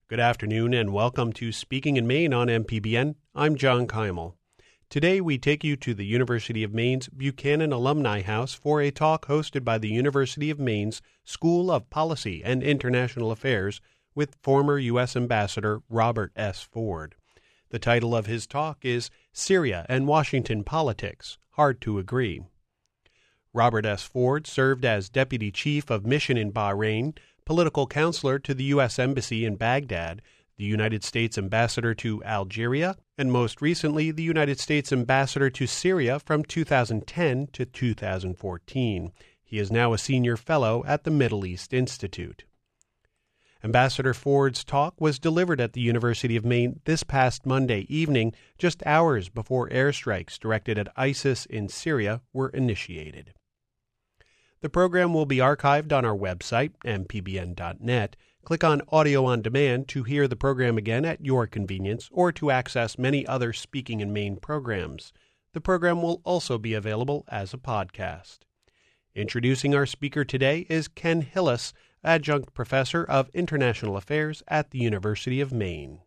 Good afternoon and welcome to Speaking in Maine on MPBN. I'm John Keimel. Today we take you to the University of Maine's Buchanan Alumni House for a talk hosted by the University of Maine's School of Policy and International Affairs with former U.S. Ambassador Robert S. Ford. The title of his talk is Syria and Washington Politics, Hard to Agree. Robert S. Ford served as Deputy Chief of Mission in Bahrain, political counselor to the U.S. Embassy in Baghdad, the United States Ambassador to Algeria, and most recently the United States Ambassador to Syria from 2010 to 2014. He is now a senior fellow at the Middle East Institute. Ambassador Ford's talk was delivered at the University of Maine this past Monday evening, just hours before airstrikes directed at ISIS in Syria were initiated. The program will be archived on our website, mpbn.net. Click on Audio on Demand to hear the program again at your convenience or to access many other Speaking in Maine programs. The program will also be available as a podcast. Introducing our speaker today is Ken Hillis, Adjunct Professor of International Affairs at the University of Maine.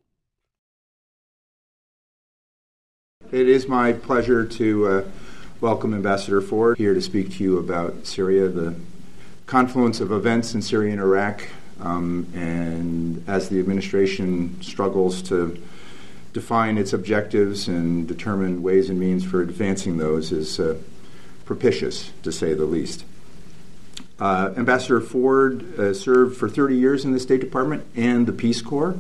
It is my pleasure to welcome Ambassador Ford here to speak to you about Syria, the confluence of events in Syria and Iraq, and as the administration struggles to define its objectives and determine ways and means for advancing those is propitious, to say the least. Ambassador Ford served for 30 years in the State Department and the Peace Corps.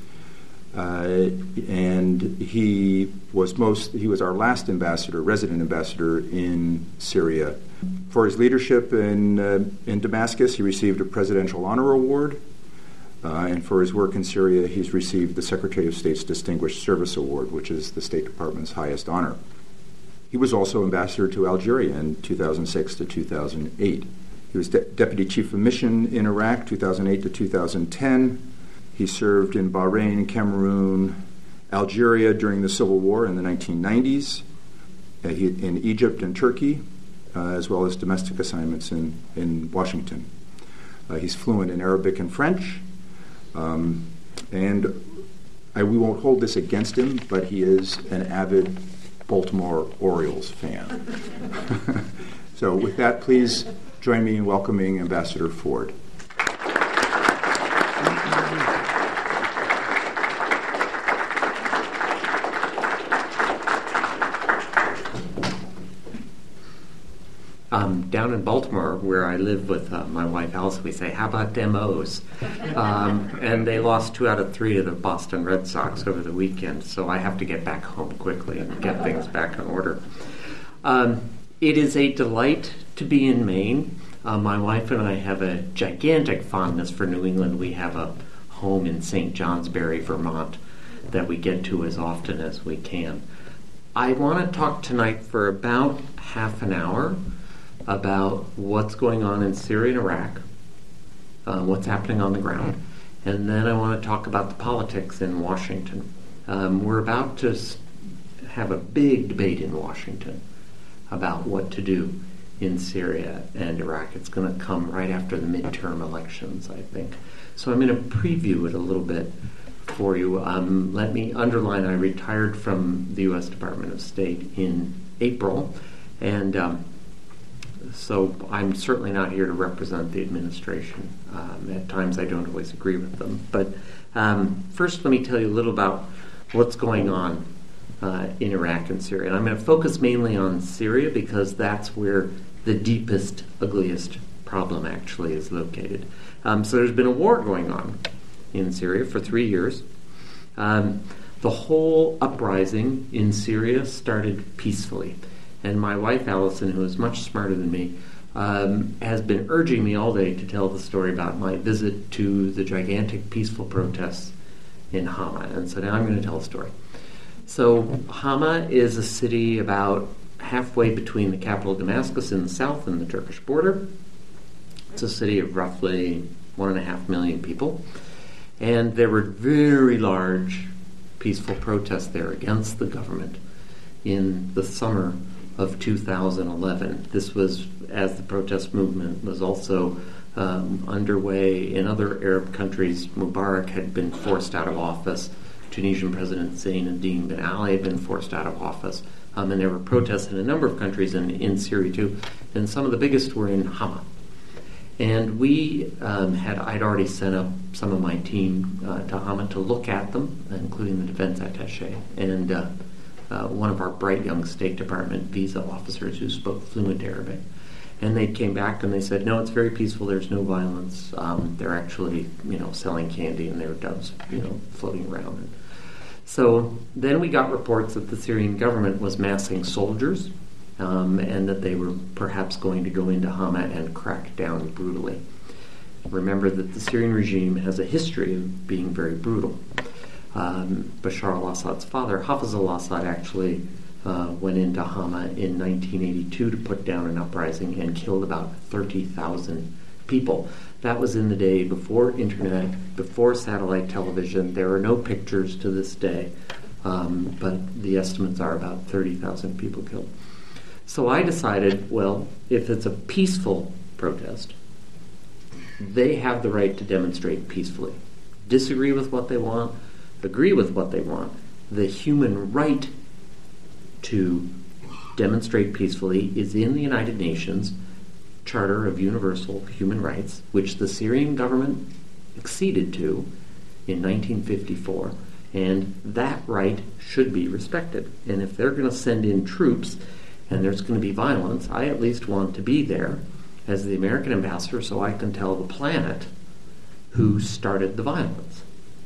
And he was our last resident ambassador in Syria. For his leadership in Damascus, he received a Presidential Honor Award, and for his work in Syria, he's received the Secretary of State's Distinguished Service Award, which is the State Department's highest honor. He was also ambassador to Algeria in 2006 to 2008. He was Deputy Chief of Mission in Iraq, 2008 to 2010. He served in Bahrain, Cameroon, Algeria during the Civil War in the 1990s, in Egypt and Turkey, as well as domestic assignments in Washington. He's fluent in Arabic and French, and we won't hold this against him, but he is an avid Baltimore Orioles fan. So with that, please join me in welcoming Ambassador Ford. Down in Baltimore, where I live with my wife Alice, we say, how about them O's? And they lost 2 out of 3 to the Boston Red Sox over the weekend, so I have to get back home quickly and get things back in order. It is a delight to be in Maine. My wife and I have a gigantic fondness for New England. We have a home in St. Johnsbury, Vermont, that we get to as often as we can. I want to talk tonight for about half an hour about what's going on in Syria and Iraq, what's happening on the ground, and then I want to talk about the politics in Washington. We're about to have a big debate in Washington about what to do in Syria and Iraq. It's going to come right after the midterm elections, I think. So I'm going to preview it a little bit for you. Let me underline, I retired from the U.S. Department of State in April, and so I'm certainly not here to represent the administration. At times I don't always agree with them. But first let me tell you a little about what's going on in Iraq and Syria. And I'm going to focus mainly on Syria because that's where the deepest, ugliest problem actually is located. So there's been a war going on in Syria for 3 years. The whole uprising in Syria started peacefully. And my wife, Allison, who is much smarter than me, has been urging me all day to tell the story about my visit to the gigantic peaceful protests in Hama. And so now I'm going to tell the story. So Hama is a city about halfway between the capital Damascus in the south and the Turkish border. It's a city of roughly 1.5 million people. And there were very large peaceful protests there against the government in the summer of 2011. This was as the protest movement was also underway. In other Arab countries, Mubarak had been forced out of office. Tunisian President Zainuddin Ben Ali had been forced out of office. And there were protests in a number of countries and in Syria too. And some of the biggest were in Hama. And I'd already sent up some of my team to Hama to look at them, including the defense attaché, and one of our bright young State Department visa officers who spoke fluent Arabic. And they came back and they said, no, it's very peaceful, there's no violence. They're actually, selling candy and there are doves, floating around. And so then we got reports that the Syrian government was massing soldiers, and that they were perhaps going to go into Hama and crack down brutally. Remember that the Syrian regime has a history of being very brutal. Bashar al-Assad's father, Hafez al-Assad, actually went into Hama in 1982 to put down an uprising and killed about 30,000 people. That was in the day before internet, before satellite television. There are no pictures to this day, but the estimates are about 30,000 people killed. So I decided, well, if it's a peaceful protest, they have the right to demonstrate peacefully. Disagree with what they want, agree with what they want. The human right to demonstrate peacefully is in the United Nations Charter of Universal Human Rights, which the Syrian government acceded to in 1954, and that right should be respected. And if they're going to send in troops and there's going to be violence, I at least want to be there as the American ambassador so I can tell the planet who started the violence.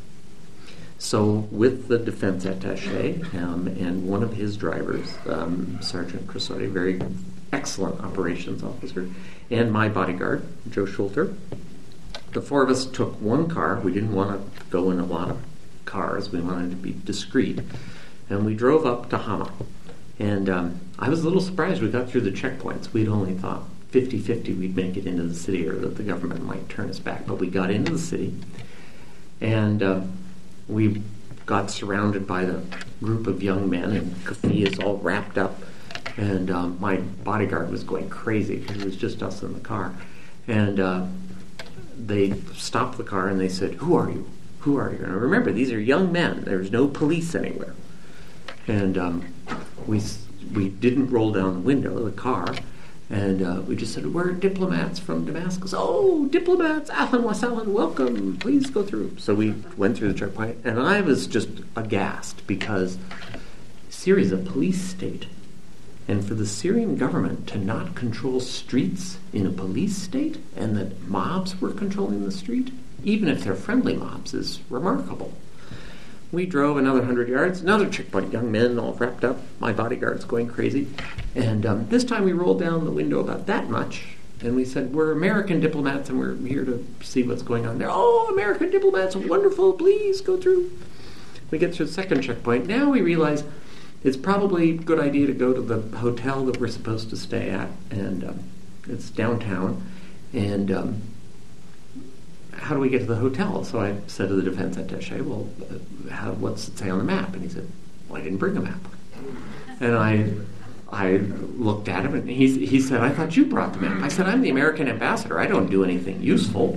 So with the defense attaché and one of his drivers, Sergeant Crissotti, very excellent operations officer, and my bodyguard, Joe Schulter, the four of us took one car. We didn't want to go in a lot of cars. We wanted to be discreet. And we drove up to Hama. And I was a little surprised we got through the checkpoints. We'd only thought 50-50 we'd make it into the city or that the government might turn us back. But we got into the city, and we got surrounded by the group of young men, and Kafi is all wrapped up. And my bodyguard was going crazy because it was just us in the car. And they stopped the car and they said, "Who are you? Who are you?" And remember, these are young men. There's no police anywhere. And we didn't roll down the window of the car, and we just said, "We're diplomats from Damascus." "Oh, diplomats, ahlan wa sahlan, welcome, please go through." So we went through the checkpoint, and I was just aghast because Syria is a police state, and for the Syrian government to not control streets in a police state, and that mobs were controlling the street, even if they're friendly mobs, is remarkable. We drove another 100 yards, another checkpoint, young men all wrapped up, my bodyguard's going crazy. And this time we rolled down the window about that much, and we said, "We're American diplomats, and we're here to see what's going on there." "Oh, American diplomats, wonderful, please go through." We get to the second checkpoint. Now we realize it's probably a good idea to go to the hotel that we're supposed to stay at, and it's downtown. And how do we get to the hotel? So I said to the defense attaché, "Well, what's it say on the map?" And he said, "Well, I didn't bring a map." And I looked at him, and he said, "I thought you brought the map." I said, "I'm the American ambassador. I don't do anything useful."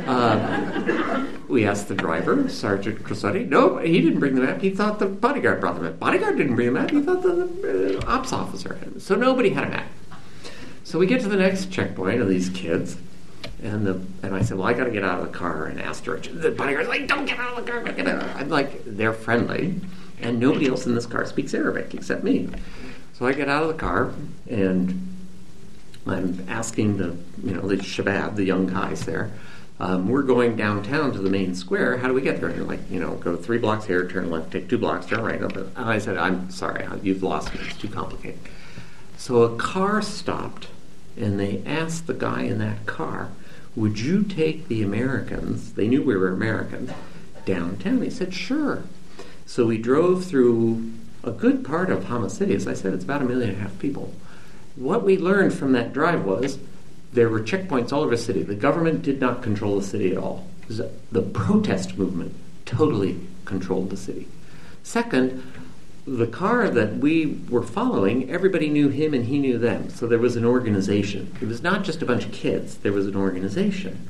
We asked the driver, Sergeant Crissotti. No, he didn't bring the map. He thought the bodyguard brought the map. Bodyguard didn't bring the map. He thought the ops officer had it. So nobody had a map. So we get to the next checkpoint of these kids, and I said, "Well, I got to get out of the car and ask directions." The bodyguard's like, "Don't get out of the car, don't get out." I'm like, they're friendly, and nobody else in this car speaks Arabic except me. So I get out of the car, and I'm asking the shabab, the young guys there, we're going downtown to the main square. How do we get there? And they're like, go 3 blocks here, turn left, take 2 blocks, turn right. And I said, "I'm sorry, you've lost me. It's too complicated." So a car stopped, and they asked the guy in that car, "Would you take the Americans," they knew we were Americans, "downtown?" He said, "Sure." So we drove through a good part of Hama City. As I said, it's about 1.5 million people. What we learned from that drive was there were checkpoints all over the city. The government did not control the city at all. The protest movement totally controlled the city. Second, the car that we were following, everybody knew him and he knew them. So there was an organization. It was not just a bunch of kids. There was an organization.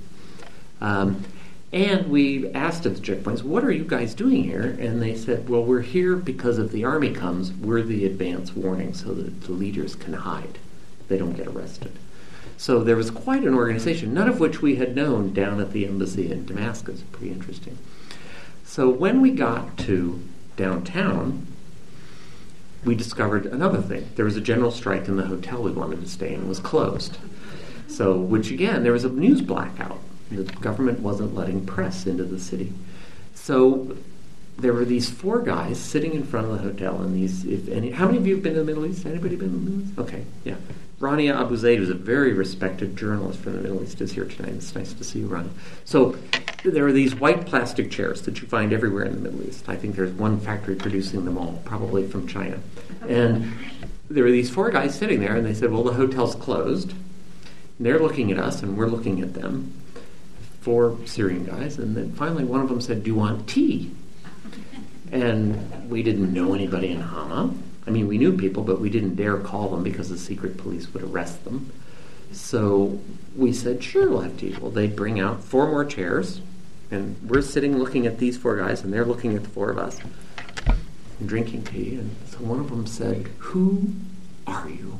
And we asked at the checkpoints, what are you guys doing here? And they said, well, we're here because if the Army comes, we're the advance warning so that the leaders can hide. They don't get arrested. So there was quite an organization, none of which we had known down at the embassy in Damascus. Pretty interesting. So when we got to downtown, we discovered another thing. There was a general strike in the hotel we wanted to stay in. It was closed. So, which again, there was a news blackout. The government wasn't letting press into the city. So there were these 4 guys sitting in front of the hotel. And how many of you have been to the Middle East? Anybody been to the Middle East? Okay, yeah. Rania Abu Zaid, who's a very respected journalist from the Middle East, is here tonight. It's nice to see you, Rania. So there are these white plastic chairs that you find everywhere in the Middle East. I think there's one factory producing them all, probably from China. And there were these 4 guys sitting there, and they said, well, the hotel's closed. And they're looking at us, and we're looking at them. 4 Syrian guys, and then finally one of them said, do you want tea? And we didn't know anybody in Hama. I mean, we knew people, but we didn't dare call them because the secret police would arrest them. So we said, sure, we'll have tea. Well, they bring out 4 more chairs, and we're sitting looking at these 4 guys, and they're looking at the 4 of us, and drinking tea. And so one of them said, who are you?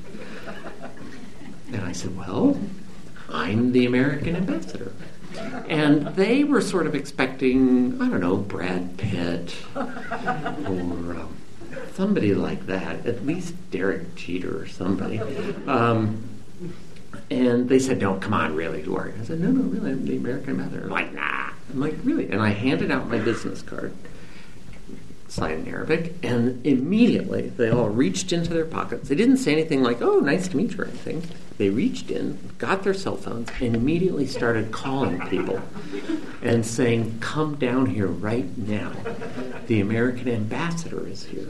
And I said, well, I'm the American ambassador. And they were sort of expecting, I don't know, Brad Pitt or somebody like that, at least Derek Jeter or somebody. And they said, no, come on, really, who are you? I said, no, really, I'm the American ambassador. They're like, nah. I'm like, really? And I handed out my business card, signed in Arabic, and immediately they all reached into their pockets. They didn't say anything like, oh, nice to meet you or anything. They reached in, got their cell phones, and immediately started calling people and saying, come down here right now. The American ambassador is here.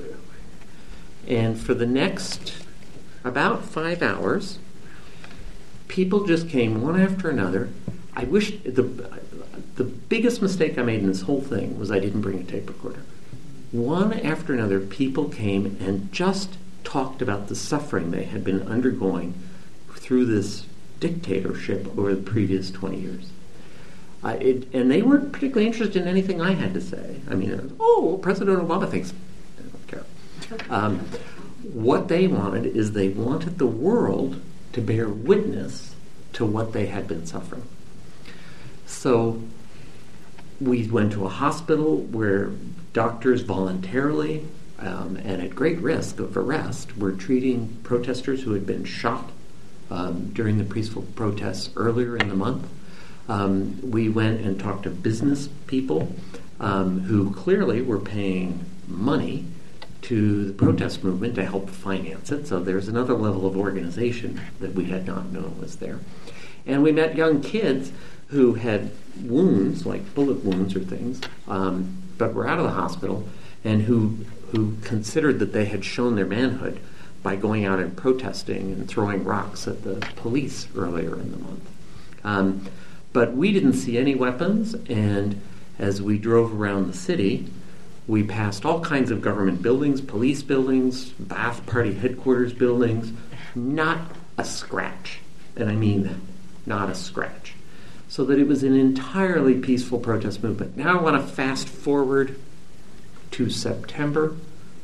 And for the next about 5 hours, people just came one after another. I wish the biggest mistake I made in this whole thing was I didn't bring a tape recorder. One after another, people came and just talked about the suffering they had been undergoing through this dictatorship over the previous 20 years. And they weren't particularly interested in anything I had to say. I mean, President Obama thinks. I don't care. What they wanted is they wanted the world to bear witness to what they had been suffering. So we went to a hospital where doctors voluntarily and at great risk of arrest were treating protesters who had been shot during the peaceful protests earlier in the month. We went and talked to business people who clearly were paying money to the protest movement to help finance it. So there's another level of organization that we had not known was there. And we met young kids who had wounds, like bullet wounds or things, but were out of the hospital, and who considered that they had shown their manhood by going out and protesting and throwing rocks at the police earlier in the month. But we didn't see any weapons, and as we drove around the city, we passed all kinds of government buildings, police buildings, Ba'ath Party headquarters buildings, not a scratch. And I mean that, not a scratch. So that it was an entirely peaceful protest movement. Now I want to fast forward to September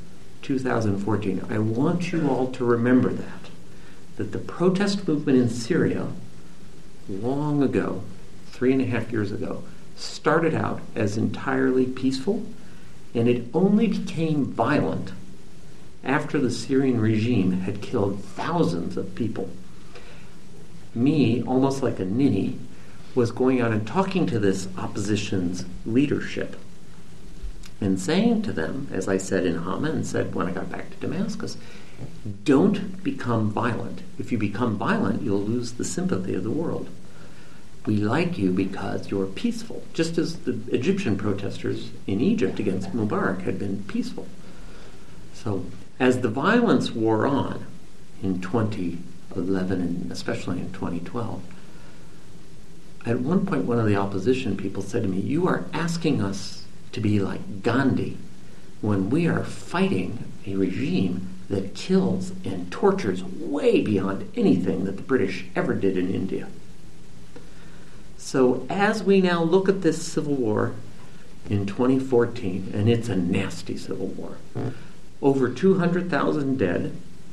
2014. I want you all to remember that the protest movement in Syria, long ago, 3.5 years ago, started out as entirely peaceful, and it only became violent after the Syrian regime had killed thousands of people. Me, almost like a ninny, was going out and talking to this opposition's leadership and saying to them, as I said in Hama and said when I got back to Damascus, don't become violent. If you become violent, you'll lose the sympathy of the world. We like you because you're peaceful, just as the Egyptian protesters in Egypt against Mubarak had been peaceful. So as the violence wore on in 2011 and especially in 2012, at one point one of the opposition people said to me, you are asking us to be like Gandhi, when we are fighting a regime that kills and tortures way beyond anything that the British ever did in India. So as we now look at this civil war in 2014, and it's a nasty civil war, over 200,000 dead,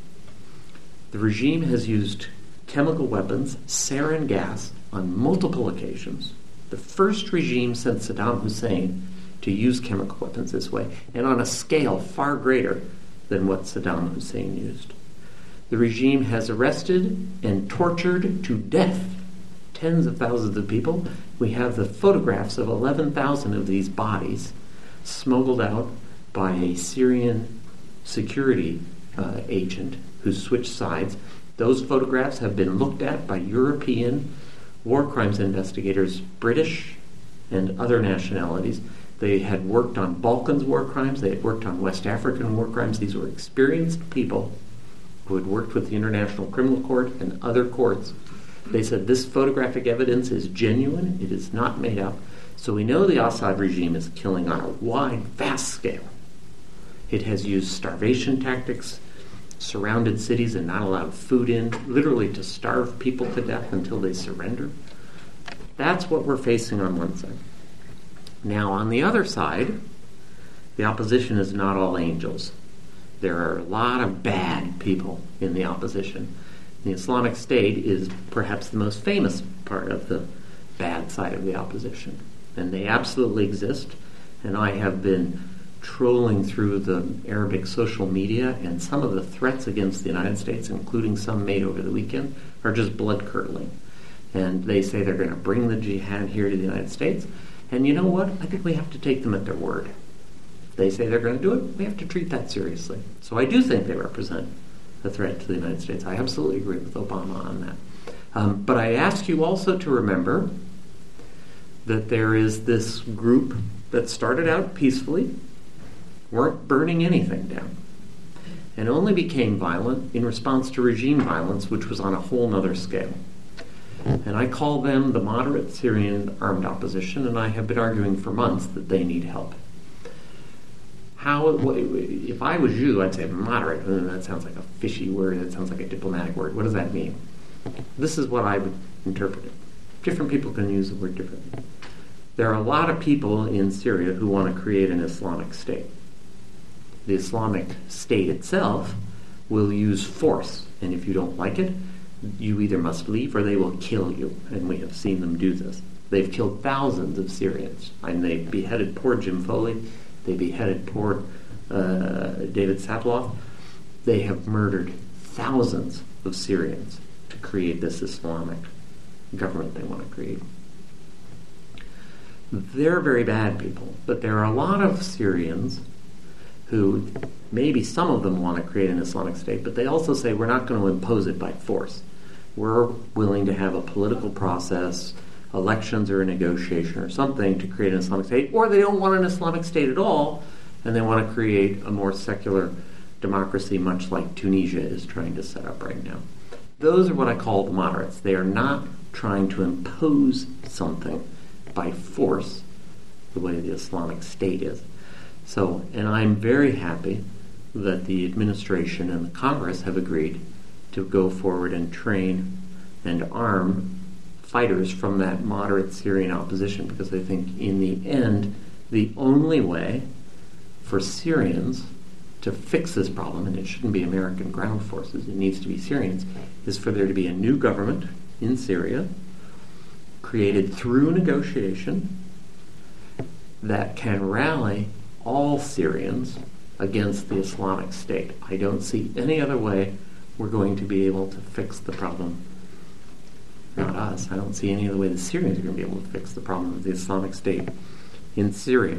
the regime has used chemical weapons, sarin gas, on multiple occasions. The first regime since Saddam Hussein to use chemical weapons this way, and on a scale far greater than what Saddam Hussein used. The regime has arrested and tortured to death tens of thousands of people. We have the photographs of 11,000 of these bodies smuggled out by a Syrian security agent who switched sides. Those photographs have been looked at by European war crimes investigators, British and other nationalities. They had worked on Balkans war crimes. They had worked on West African war crimes. These were experienced people who had worked with the International Criminal Court and other courts. They said this photographic evidence is genuine. It is not made up. So we know the Assad regime is killing on a wide, vast scale. It has used starvation tactics, surrounded cities and not allowed food in, literally to starve people to death until they surrender. That's what we're facing on one side. Now, on the other side, the opposition is not all angels. There are a lot of bad people in the opposition. The Islamic State is perhaps the most famous part of the bad side of the opposition. And they absolutely exist. And I have been trolling through the Arabic social media, and some of the threats against the United States, including some made over the weekend, are just blood-curdling. And they say they're going to bring the jihad here to the United States. And you know what? I think we have to take them at their word. If they say they're going to do it, we have to treat that seriously. So I do think they represent a threat to the United States. I absolutely agree with Obama on that. But I ask you also to remember that there is this group that started out peacefully, weren't burning anything down, and only became violent in response to regime violence, which was on a whole other scale. And I call them the moderate Syrian armed opposition, and I have been arguing for months that they need help. If I was you, I'd say moderate. That sounds like a fishy word. That sounds like a diplomatic word. What does that mean? This is what I would interpret it. Different people can use the word differently. There are a lot of people in Syria who want to create an Islamic State. The Islamic State itself will use force, and if you don't like it, you either must leave or they will kill you, and we have seen them do this. They've killed thousands of Syrians, and they beheaded poor Jim Foley, they beheaded poor David Satloff. They have murdered thousands of Syrians to create this Islamic government they want to create. They're very bad people, but there are a lot of Syrians who, maybe some of them want to create an Islamic State, but they also say we're not going to impose it by force. We're willing to have a political process, elections or a negotiation or something to create an Islamic State, or they don't want an Islamic State at all, and they want to create a more secular democracy, much like Tunisia is trying to set up right now. Those are what I call the moderates. They are not trying to impose something by force the way the Islamic State is. So, and I'm very happy that the administration and the Congress have agreed to go forward and train and arm fighters from that moderate Syrian opposition, because I think in the end, the only way for Syrians to fix this problem, and it shouldn't be American ground forces, it needs to be Syrians, is for there to be a new government in Syria created through negotiation that can rally all Syrians against the Islamic State. I don't see any other way we're going to be able to fix the problem. Not us. I don't see any other way the Syrians are going to be able to fix the problem of the Islamic State in Syria.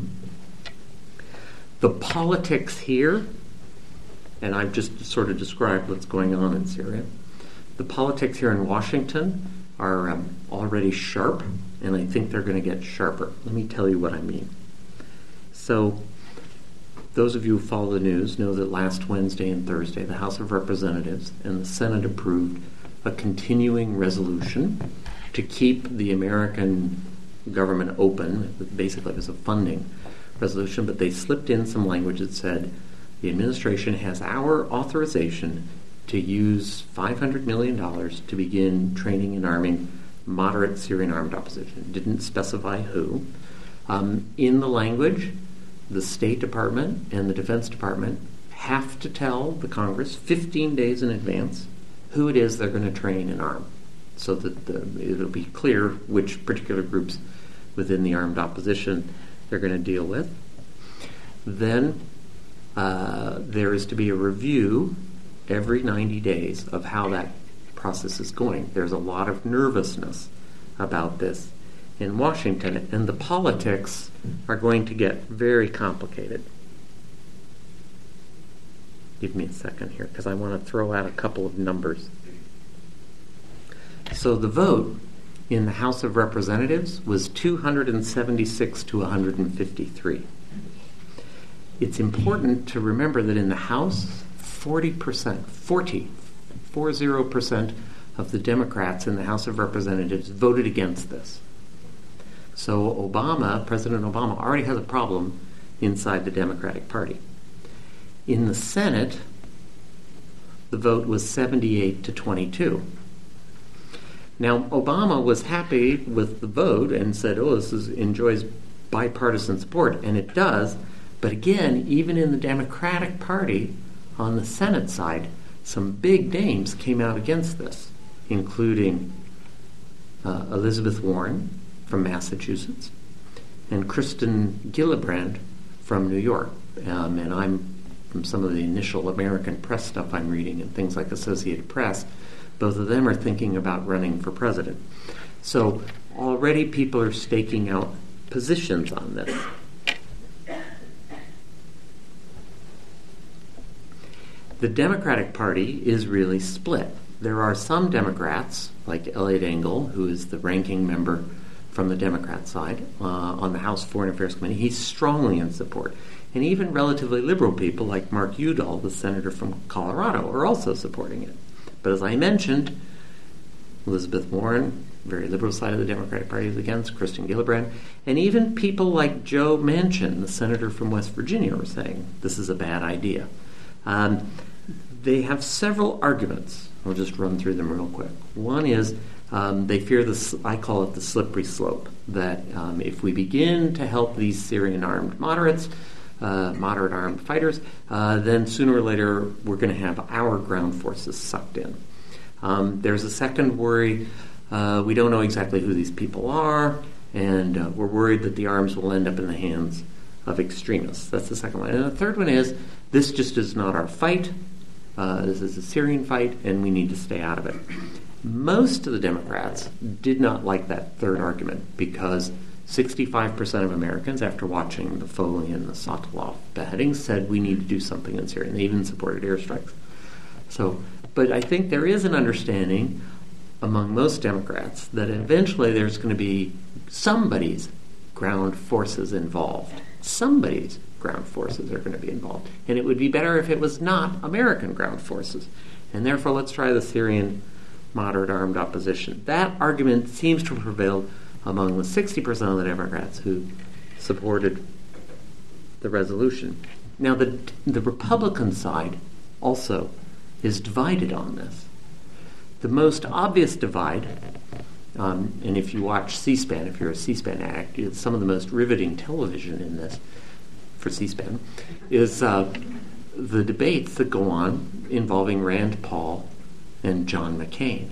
The politics here, and I've just sort of described what's going on in Syria, the politics here in Washington are already sharp, and I think they're going to get sharper. Let me tell you what I mean. So, those of you who follow the news know that last Wednesday and Thursday, the House of Representatives and the Senate approved a continuing resolution to keep the American government open, basically as a funding resolution, but they slipped in some language that said the administration has our authorization to use $500 million to begin training and arming moderate Syrian armed opposition. It didn't specify who. In the language, the State Department and the Defense Department have to tell the Congress 15 days in advance who it is they're going to train and arm, so that it'll be clear which particular groups within the armed opposition they're going to deal with. Then there is to be a review every 90 days of how that process is going. There's a lot of nervousness about this in Washington, and the politics are going to get very complicated. Give me a second here, because I want to throw out a couple of numbers. So the vote in the House of Representatives was 276 to 153. It's important to remember that in the House, 40% of the Democrats in the House of Representatives voted against this. So President Obama already has a problem inside the Democratic Party. In the Senate, the vote was 78 to 22. Now, Obama was happy with the vote and said, enjoys bipartisan support, and it does. But again, even in the Democratic Party, on the Senate side, some big names came out against this, including Elizabeth Warren from Massachusetts and Kirsten Gillibrand from New York. And I'm, from some of the initial American press stuff I'm reading and things like Associated Press, both of them are thinking about running for president. So already people are staking out positions on this. The Democratic Party is really split. There are some Democrats, like Eliot Engel, who is the ranking member from the Democrat side on the House Foreign Affairs Committee. He's strongly in support. And even relatively liberal people like Mark Udall, the senator from Colorado, are also supporting it. But as I mentioned, Elizabeth Warren, very liberal side of the Democratic Party, is against. Kirsten Gillibrand. And even people like Joe Manchin, the senator from West Virginia, are saying this is a bad idea. They have several arguments. I'll just run through them real quick. One is they fear I call it the slippery slope, that if we begin to help these Syrian armed moderate armed fighters, then sooner or later we're going to have our ground forces sucked in. There's a second worry. We don't know exactly who these people are, and we're worried that the arms will end up in the hands of extremists. That's the second one. And the third one is, this just is not our fight. This is a Syrian fight, and we need to stay out of it. Most of the Democrats did not like that third argument, because 65% of Americans, after watching the Foley and the Sokolov beheadings, said we need to do something in Syria, and they even supported airstrikes. But I think there is an understanding among most Democrats that eventually there's going to be somebody's ground forces involved. Somebody's ground forces are going to be involved. And it would be better if it was not American ground forces. And therefore, let's try the Syrian moderate armed opposition. That argument seems to have prevailed among the 60% of the Democrats who supported the resolution. Now, the Republican side also is divided on this. The most obvious divide, and if you watch C-SPAN, if you're a C-SPAN addict, it's some of the most riveting television in this for C-SPAN, is the debates that go on involving Rand Paul and John McCain.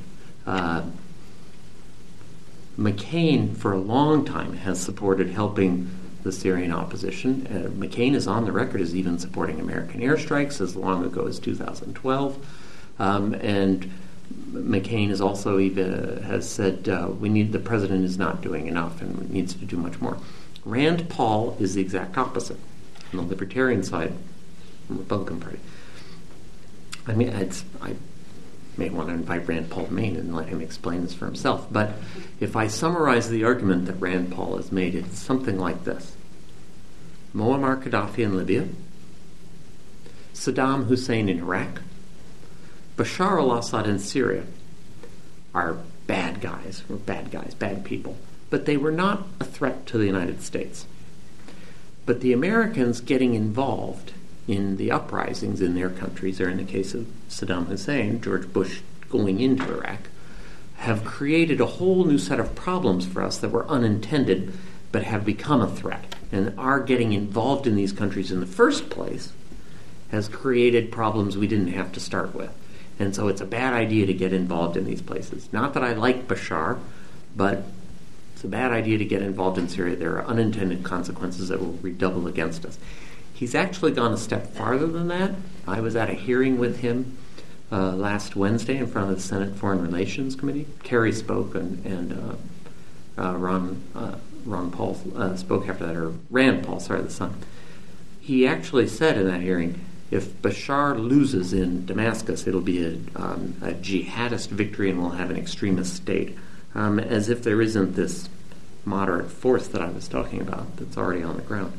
McCain, for a long time, has supported helping the Syrian opposition. McCain is on the record as even supporting American airstrikes as long ago as 2012. And McCain has also has said the president is not doing enough and needs to do much more. Rand Paul is the exact opposite on the libertarian side, the Republican Party. I mean, I may want to invite Rand Paul to Maine and let him explain this for himself. But if I summarize the argument that Rand Paul has made, it's something like this. Muammar Gaddafi in Libya, Saddam Hussein in Iraq, Bashar al-Assad in Syria are bad guys, bad people. But they were not a threat to the United States. But the Americans getting involved in the uprisings in their countries, or in the case of Saddam Hussein, George Bush going into Iraq, have created a whole new set of problems for us that were unintended but have become a threat. And our getting involved in these countries in the first place has created problems we didn't have to start with. And so it's a bad idea to get involved in these places. Not that I like Bashar, but it's a bad idea to get involved in Syria. There are unintended consequences that will redouble against us. He's actually gone a step farther than that. I was at a hearing with him last Wednesday in front of the Senate Foreign Relations Committee. Kerry spoke, and Ron Paul spoke after that, or Rand Paul, sorry, the son. He actually said in that hearing, if Bashar loses in Damascus, it'll be a jihadist victory and we'll have an extremist state. As if there isn't this moderate force that I was talking about that's already on the ground.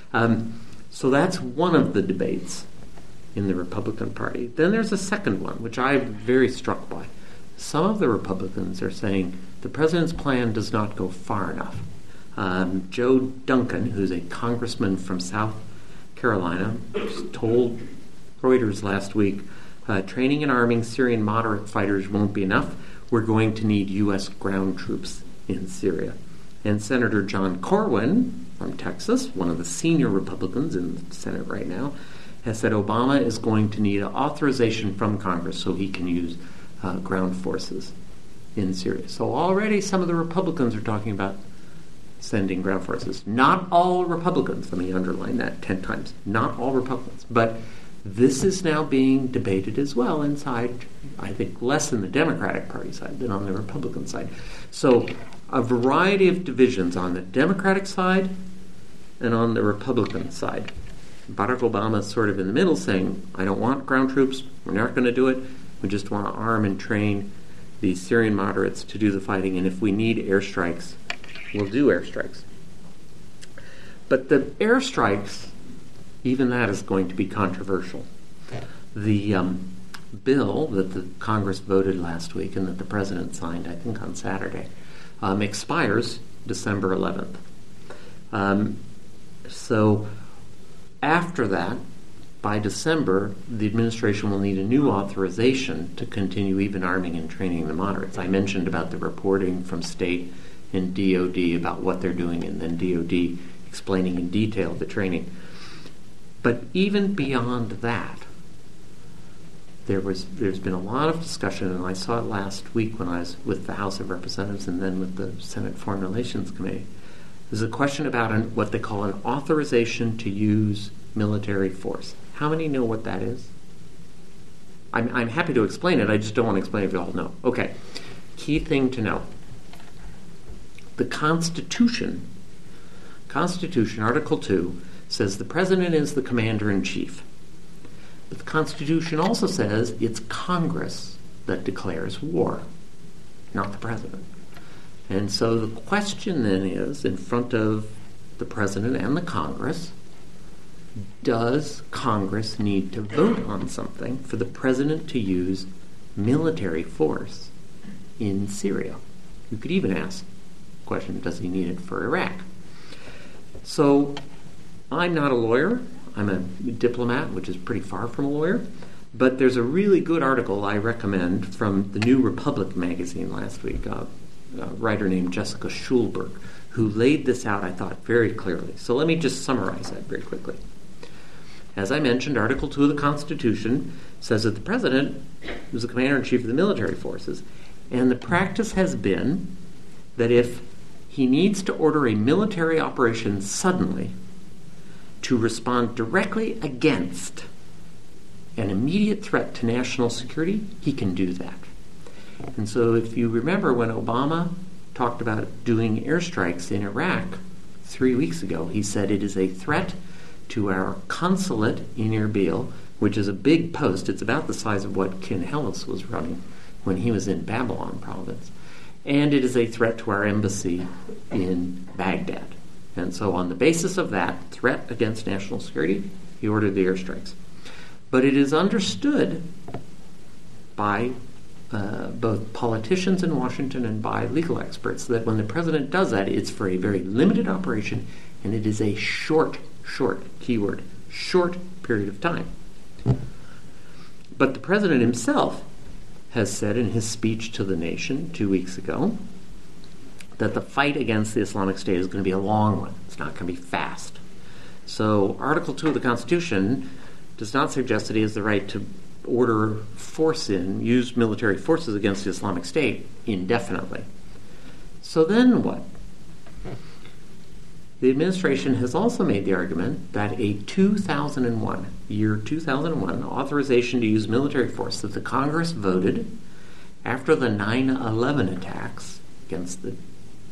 So that's one of the debates in the Republican Party. Then there's a second one, which I'm very struck by. Some of the Republicans are saying the president's plan does not go far enough. Joe Duncan, who's a congressman from South Carolina, told Reuters last week, training and arming Syrian moderate fighters won't be enough. We're going to need U.S. ground troops in Syria. And Senator John Corwin from Texas, one of the senior Republicans in the Senate right now, has said Obama is going to need authorization from Congress so he can use ground forces in Syria. So already some of the Republicans are talking about sending ground forces. Not all Republicans, let me underline that 10 times, not all Republicans, but this is now being debated as well inside, I think, less in the Democratic Party side than on the Republican side. So a variety of divisions on the Democratic side and on the Republican side. Barack Obama is sort of in the middle saying, I don't want ground troops, we're not going to do it, we just want to arm and train the Syrian moderates to do the fighting, and if we need airstrikes, we'll do airstrikes. But the airstrikes, even that is going to be controversial. The bill that the Congress voted last week and that the President signed, I think on Saturday, expires December 11th. So after that, by December, the administration will need a new authorization to continue even arming and training the moderates. I mentioned about the reporting from state and DOD about what they're doing, and then DOD explaining in detail the training. But even beyond that, there's been a lot of discussion, and I saw it last week when I was with the House of Representatives and then with the Senate Foreign Relations Committee. There's a question about what they call an authorization to use military force. How many know what that is? I'm happy to explain it. I just don't want to explain it if you all know. Okay. Key thing to know. The Constitution, Article 2, says the President is the Commander-in-Chief. But the Constitution also says it's Congress that declares war, not the President. And so the question then is, in front of the President and the Congress, does Congress need to vote on something for the President to use military force in Syria? You could even ask the question, does he need it for Iraq? So I'm not a lawyer. I'm a diplomat, which is pretty far from a lawyer. But there's a really good article I recommend from the New Republic magazine last week, a writer named Jessica Schulberg, who laid this out, I thought, very clearly. So let me just summarize that very quickly. As I mentioned, Article 2 of the Constitution says that the President is the Commander-in-Chief of the military forces, and the practice has been that if he needs to order a military operation suddenly to respond directly against an immediate threat to national security, he can do that. And so if you remember when Obama talked about doing airstrikes in Iraq 3 weeks ago, he said it is a threat to our consulate in Erbil, which is a big post. It's about the size of what Ken Hellis was running when he was in Babylon province. And it is a threat to our embassy in Baghdad. And so on the basis of that threat against national security, he ordered the airstrikes. But it is understood by both politicians in Washington and by legal experts that when the President does that, it's for a very limited operation and it is a short short, keyword, short period of time. But the president himself has said in his speech to the nation 2 weeks ago that the fight against the Islamic State is going to be a long one. It's not going to be fast. So Article 2 of the Constitution does not suggest that he has the right to order use military forces against the Islamic State indefinitely. So then what? The administration has also made the argument that a 2001 authorization to use military force that the Congress voted after the 9/11 attacks against the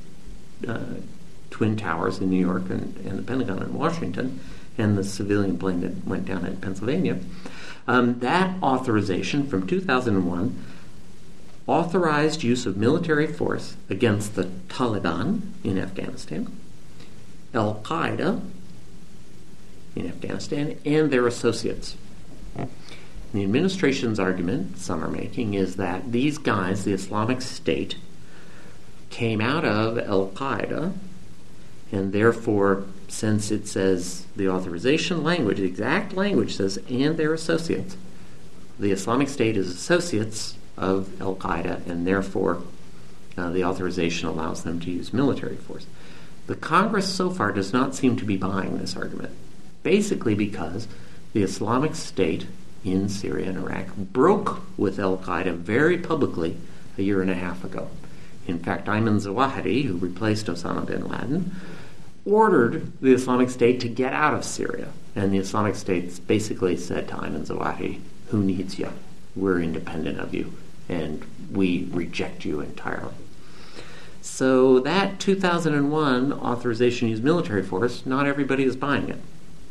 Twin Towers in New York and the Pentagon in Washington and the civilian plane that went down in Pennsylvania, that authorization from 2001 authorized use of military force against the Taliban in Afghanistan, Al-Qaeda in Afghanistan, and their associates. The administration's argument, some are making, is that these guys, the Islamic State, came out of Al-Qaeda, and therefore, since it says the authorization language, the exact language says, and their associates, the Islamic State is associates of Al-Qaeda, and therefore the authorization allows them to use military force. The Congress so far does not seem to be buying this argument, basically because the Islamic State in Syria and Iraq broke with Al-Qaeda very publicly a year and a half ago. In fact, Ayman Zawahiri, who replaced Osama bin Laden, ordered the Islamic State to get out of Syria. And the Islamic State basically said to Ayman Zawahiri, who needs you? We're independent of you, and we reject you entirely. So that 2001 authorization to use military force, not everybody is buying it.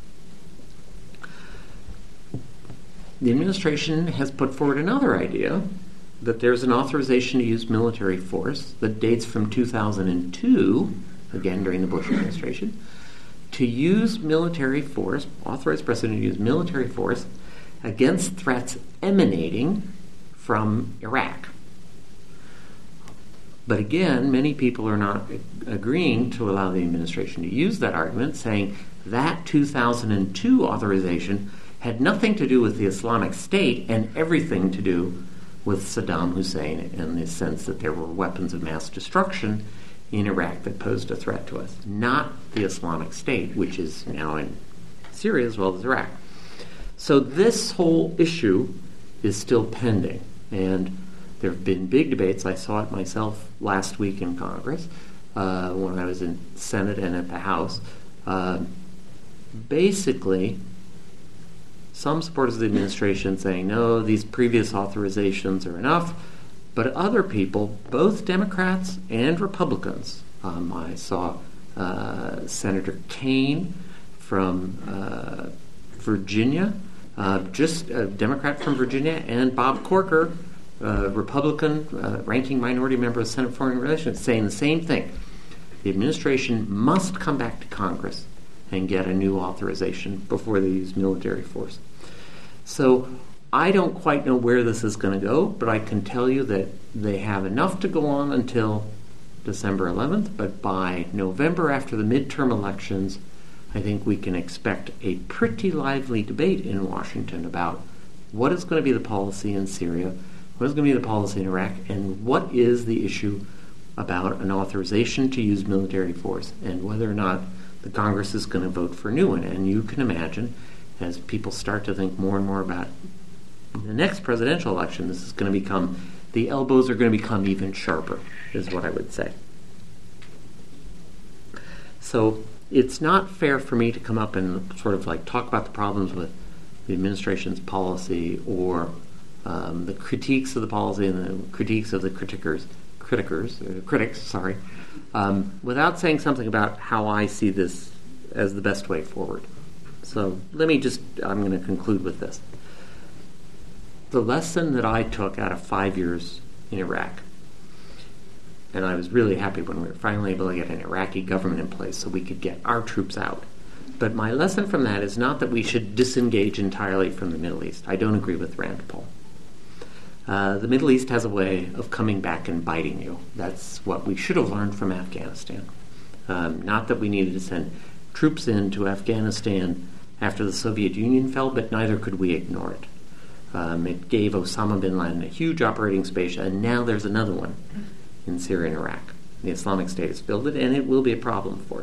The administration has put forward another idea that there's an authorization to use military force that dates from 2002, again during the Bush administration, to use military force, authorize president to use military force against threats emanating from Iraq. But again, many people are not agreeing to allow the administration to use that argument, saying that 2002 authorization had nothing to do with the Islamic State and everything to do with Saddam Hussein in the sense that there were weapons of mass destruction in Iraq that posed a threat to us, not the Islamic State, which is now in Syria as well as Iraq. So this whole issue is still pending, and there have been big debates. I saw it myself last week in Congress when I was in Senate and at the House. Basically, some supporters of the administration saying, no, these previous authorizations are enough, but other people, both Democrats and Republicans, I saw Senator Kaine from Virginia, just a Democrat from Virginia, and Bob Corker, Republican, ranking minority member of the Senate Foreign Relations, saying the same thing. The administration must come back to Congress and get a new authorization before they use military force. So I don't quite know where this is going to go, but I can tell you that they have enough to go on until December 11th, but by November, after the midterm elections, I think we can expect a pretty lively debate in Washington about what is going to be the policy in Syria, what is going to be the policy in Iraq, and what is the issue about an authorization to use military force, and whether or not the Congress is going to vote for a new one. And you can imagine, as people start to think more and more about the next presidential election, this is going to become, the elbows are going to become even sharper, is what I would say. So it's not fair for me to come up and sort of like talk about the problems with the administration's policy or the critiques of the policy and the critiques of the critics, without saying something about how I see this as the best way forward. So I'm going to conclude with this. The lesson that I took out of 5 years in Iraq, and I was really happy when we were finally able to get an Iraqi government in place so we could get our troops out. But my lesson from that is not that we should disengage entirely from the Middle East. I don't agree with Rand Paul. The Middle East has a way of coming back and biting you. That's what we should have learned from Afghanistan. Not that we needed to send troops into Afghanistan after the Soviet Union fell, but neither could we ignore it. It gave Osama bin Laden a huge operating space, and now there's another one in Syria and Iraq. The Islamic State has filled it, and it will be a problem for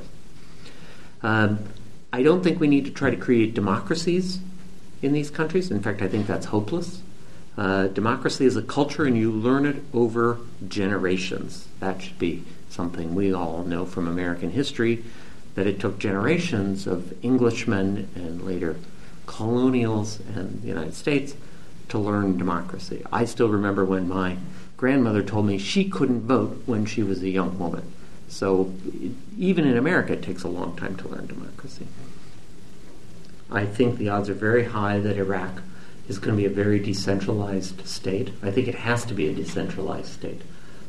us. I don't think we need to try to create democracies in these countries. In fact, I think that's hopeless. Democracy is a culture, and you learn it over generations. That should be something we all know from American history, that it took generations of Englishmen and later colonials and the United States to learn democracy. I still remember when my grandmother told me she couldn't vote when she was a young woman. So even in America, it takes a long time to learn democracy. I think the odds are very high that Iraq is going to be a very decentralized state. I think it has to be a decentralized state.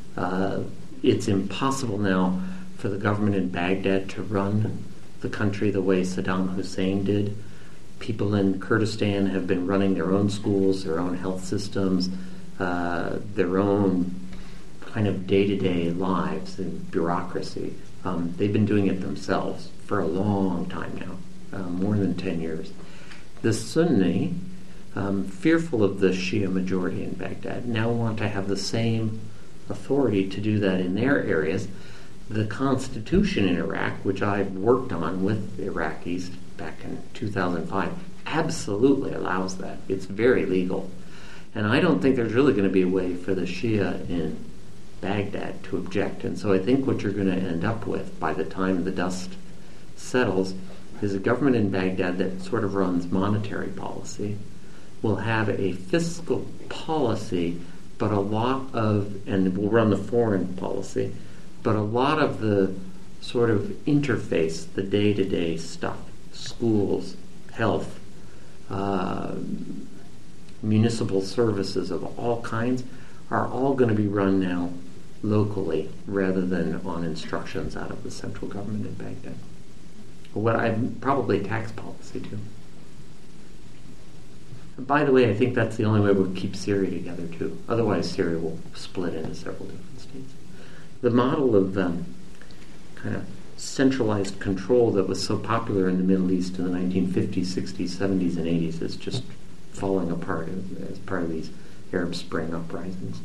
It's impossible now for the government in Baghdad to run the country the way Saddam Hussein did. People in Kurdistan have been running their own schools, their own health systems, their own kind of day-to-day lives and bureaucracy. They've been doing it themselves for a long time now, more than 10 years. The Sunni, fearful of the Shia majority in Baghdad, now want to have the same authority to do that in their areas. The constitution in Iraq, which I worked on with Iraqis back in 2005, absolutely allows that. It's very legal. And I don't think there's really going to be a way for the Shia in Baghdad to object. And so I think what you're going to end up with by the time the dust settles is a government in Baghdad that sort of runs monetary policy, will have a fiscal policy, but a lot of, and will run the foreign policy, but a lot of the sort of interface, the day-to-day stuff, schools, health, municipal services of all kinds, are all going to be run now locally rather than on instructions out of the central government in Baghdad. Probably tax policy too. By the way, I think that's the only way we'll keep Syria together too. Otherwise, Syria will split into several different states. The model of kind of centralized control that was so popular in the Middle East in the 1950s, 60s, 70s, and 80s is just falling apart as part of these Arab Spring uprisings.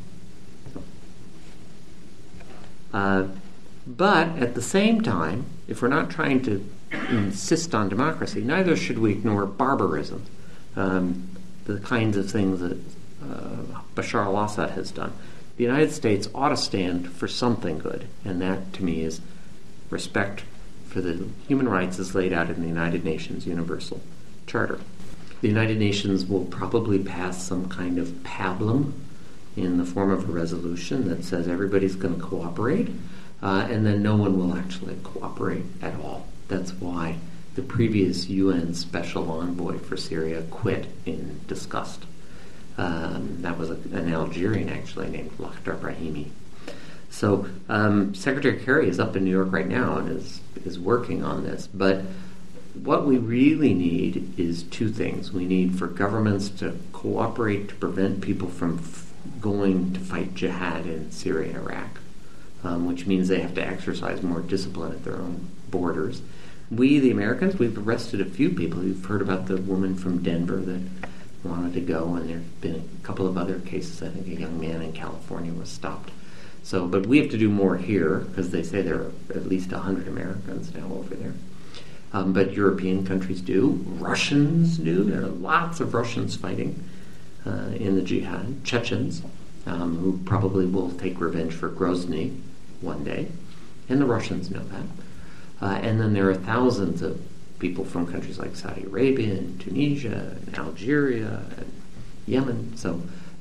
But at the same time, if we're not trying to insist on democracy, neither should we ignore barbarism, the kinds of things that Bashar al-Assad has done. The United States ought to stand for something good, and that, to me, is respect for the human rights as laid out in the United Nations Universal Charter. The United Nations will probably pass some kind of pablum in the form of a resolution that says everybody's going to cooperate, and then no one will actually cooperate at all. That's why the previous UN Special Envoy for Syria quit in disgust. That was an Algerian, actually, named Lakhdar Brahimi. So Secretary Kerry is up in New York right now and is working on this. But what we really need is two things. We need for governments to cooperate to prevent people from going to fight jihad in Syria and Iraq, which means they have to exercise more discipline at their own borders. We, the Americans, we've arrested a few people. You've heard about the woman from Denver that wanted to go, and there have been a couple of other cases. I think a young man in California was stopped. So, but we have to do more here, because they say there are at least 100 Americans now over there. But European countries do. Russians do. There are lots of Russians fighting in the jihad. Chechens, who probably will take revenge for Grozny one day. And the Russians know that. And then there are thousands of people from countries like Saudi Arabia and Tunisia and Algeria and Yemen. So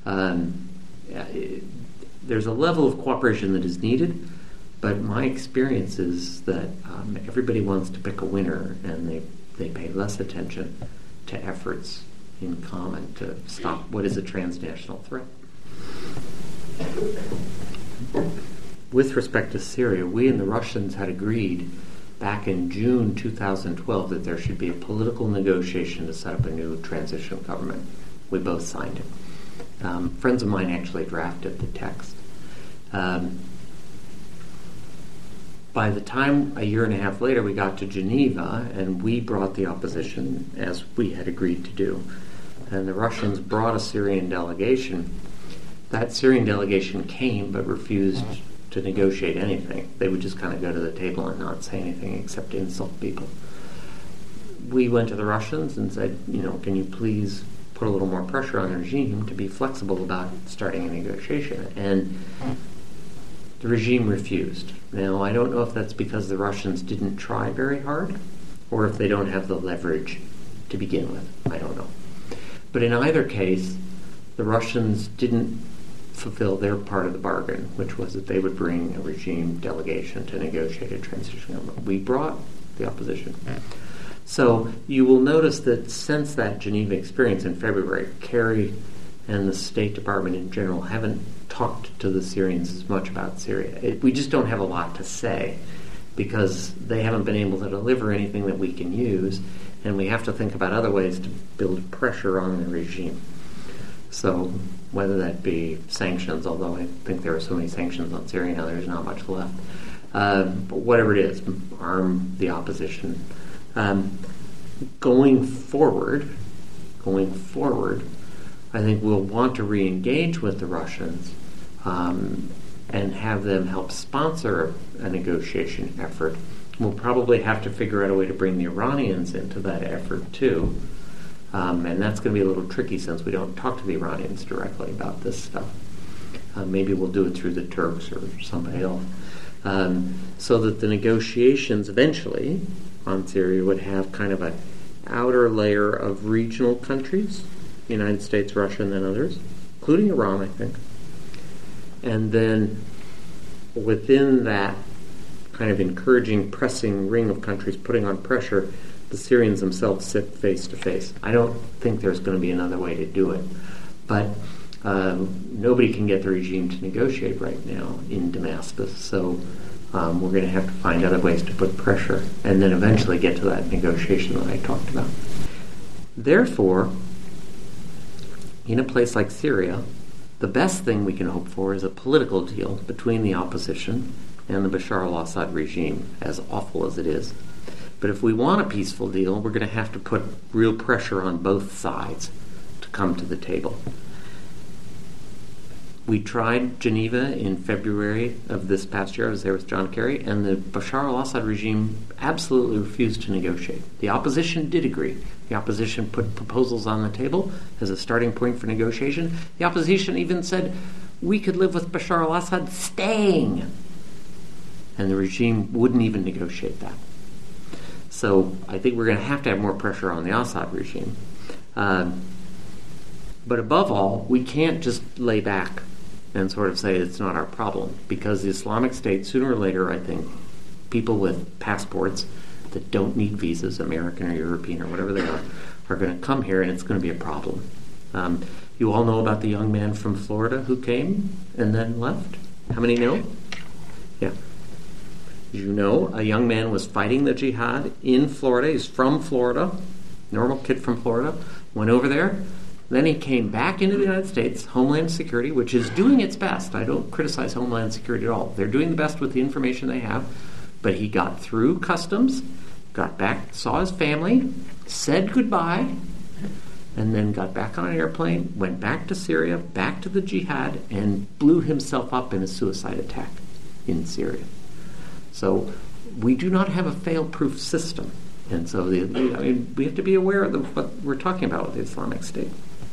there's a level of cooperation that is needed, but my experience is that everybody wants to pick a winner, and they pay less attention to efforts in common to stop what is a transnational threat. With respect to Syria, we and the Russians had agreed back in June 2012 that there should be a political negotiation to set up a new transitional government. We both signed it. Friends of mine actually drafted the text. By the time a year and a half later we got to Geneva, and we brought the opposition as we had agreed to do, and the Russians brought a Syrian delegation, that Syrian delegation came but refused to negotiate anything. They would just kind of go to the table and not say anything except insult people. We went to the Russians and said, can you please put a little more pressure on the regime to be flexible about starting a negotiation? And the regime refused. Now, I don't know if that's because the Russians didn't try very hard or if they don't have the leverage to begin with. I don't know. But in either case, the Russians didn't fulfill their part of the bargain, which was that they would bring a regime delegation to negotiate a transition government. We brought the opposition. So you will notice that since that Geneva experience in February, Kerry and the State Department in general haven't talked to the Syrians as much about Syria. We just don't have a lot to say because they haven't been able to deliver anything that we can use, and we have to think about other ways to build pressure on the regime. So whether that be sanctions, although I think there are so many sanctions on Syria now, there's not much left. But whatever it is, arm the opposition. Going forward, I think we'll want to re-engage with the Russians and have them help sponsor a negotiation effort. We'll probably have to figure out a way to bring the Iranians into that effort too. And that's going to be a little tricky since we don't talk to the Iranians directly about this stuff. Maybe we'll do it through the Turks or somebody else. So that the negotiations eventually on Syria would have kind of an outer layer of regional countries, the United States, Russia, and then others, including Iran, I think. And then within that kind of encouraging, pressing ring of countries putting on pressure, the Syrians themselves sit face to face. I don't think there's going to be another way to do it. But nobody can get the regime to negotiate right now in Damascus. So we're going to have to find other ways to put pressure and then eventually get to that negotiation that I talked about. Therefore, in a place like Syria, the best thing we can hope for is a political deal between the opposition and the Bashar al-Assad regime, as awful as it is. But if we want a peaceful deal, we're going to have to put real pressure on both sides to come to the table. We tried Geneva in February of this past year. I was there with John Kerry, and the Bashar al-Assad regime absolutely refused to negotiate. The opposition did agree. The opposition put proposals on the table as a starting point for negotiation. The opposition even said, we could live with Bashar al-Assad staying. And the regime wouldn't even negotiate that. So I think we're going to have more pressure on the Assad regime. But above all, we can't just lay back and sort of say it's not our problem, because the Islamic State, sooner or later, I think, people with passports that don't need visas, American or European or whatever they are going to come here, and it's going to be a problem. You all know about the young man from Florida who came and then left? How many know? Yeah. You know, a young man was fighting the jihad in Florida. He's from Florida, normal kid from Florida, went over there. Then he came back into the United States, Homeland Security, which is doing its best. I don't criticize Homeland Security at all. They're doing the best with the information they have. But he got through customs, got back, saw his family, said goodbye, and then got back on an airplane, went back to Syria, back to the jihad, and blew himself up in a suicide attack in Syria. So we do not have a fail-proof system. And so we have to be aware of what we're talking about with the Islamic State.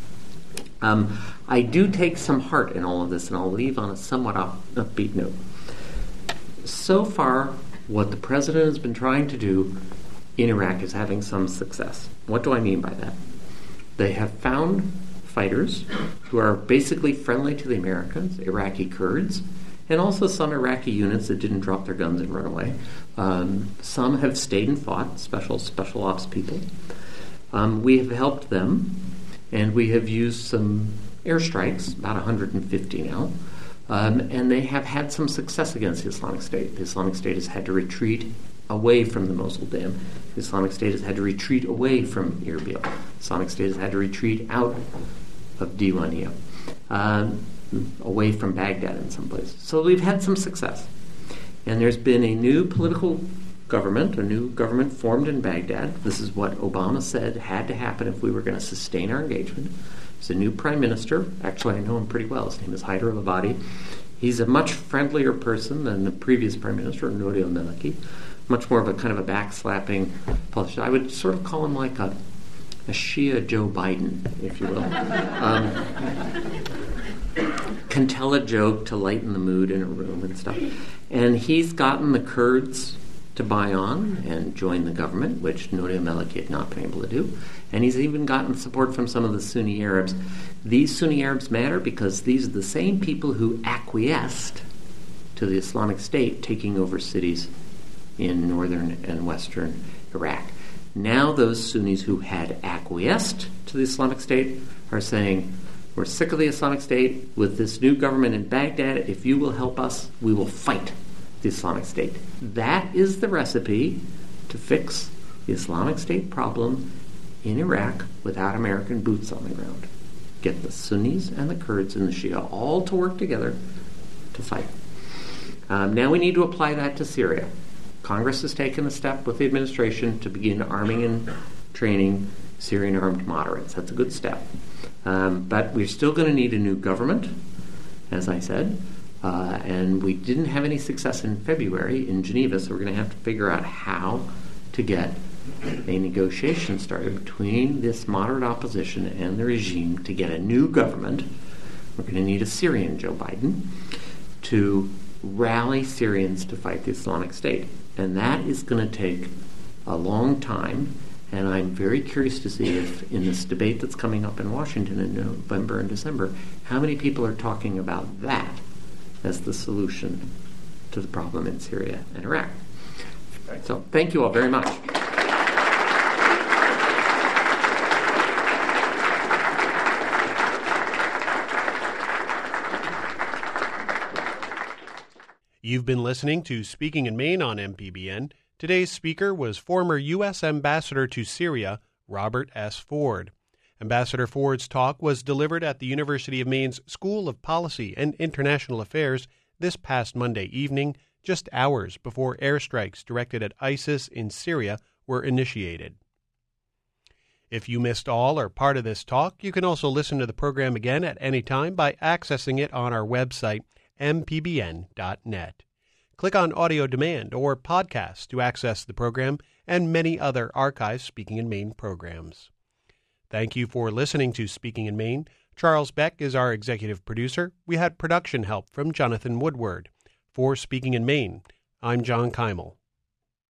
I do take some heart in all of this, and I'll leave on a somewhat upbeat note. So far, what the president has been trying to do in Iraq is having some success. What do I mean by that? They have found fighters who are basically friendly to the Americans, Iraqi Kurds, and also some Iraqi units that didn't drop their guns and run away. Some have stayed and fought, special ops people. We have helped them, and we have used some airstrikes, about 150 now, and they have had some success against the Islamic State. The Islamic State has had to retreat away from the Mosul Dam. The Islamic State has had to retreat away from Erbil. The Islamic State has had to retreat out of Diwaniyah, away from Baghdad in some places. So we've had some success. And there's been a new political government, a new government formed in Baghdad. This is what Obama said had to happen if we were going to sustain our engagement. There's a new prime minister. Actually, I know him pretty well. His name is Haider al-Abadi. He's a much friendlier person than the previous prime minister, Nouri al-Maliki. Much more of a kind of a backslapping politician. I would sort of call him like a Shia Joe Biden, if you will. Can tell a joke to lighten the mood in a room and stuff. And he's gotten the Kurds to buy on and join the government, which Nouri al-Maliki had not been able to do. And he's even gotten support from some of the Sunni Arabs. These Sunni Arabs matter because these are the same people who acquiesced to the Islamic State taking over cities in northern and western Iraq. Now those Sunnis who had acquiesced to the Islamic State are saying, we're sick of the Islamic State. With this new government in Baghdad, if you will help us, we will fight the Islamic State. That is the recipe to fix the Islamic State problem in Iraq without American boots on the ground. Get the Sunnis and the Kurds and the Shia all to work together to fight. Now we need to apply that to Syria. Congress has taken a step with the administration to begin arming and training Syrian armed moderates. That's a good step. But we're still going to need a new government, as I said. And we didn't have any success in February in Geneva, so we're going to have to figure out how to get a negotiation started between this moderate opposition and the regime to get a new government. We're going to need a Syrian Joe Biden to rally Syrians to fight the Islamic State. And that is going to take a long time, and I'm very curious to see if in this debate that's coming up in Washington in November and December, how many people are talking about that as the solution to the problem in Syria and Iraq. So thank you all very much. You've been listening to Speaking in Maine on MPBN. Today's speaker was former U.S. Ambassador to Syria, Robert S. Ford. Ambassador Ford's talk was delivered at the University of Maine's School of Policy and International Affairs this past Monday evening, just hours before airstrikes directed at ISIS in Syria were initiated. If you missed all or part of this talk, you can also listen to the program again at any time by accessing it on our website, mpbn.net. Click on Audio Demand or Podcast to access the program and many other archived Speaking in Maine programs. Thank you for listening to Speaking in Maine. Charles Beck is our executive producer. We had production help from Jonathan Woodward. For Speaking in Maine, I'm John Keimel.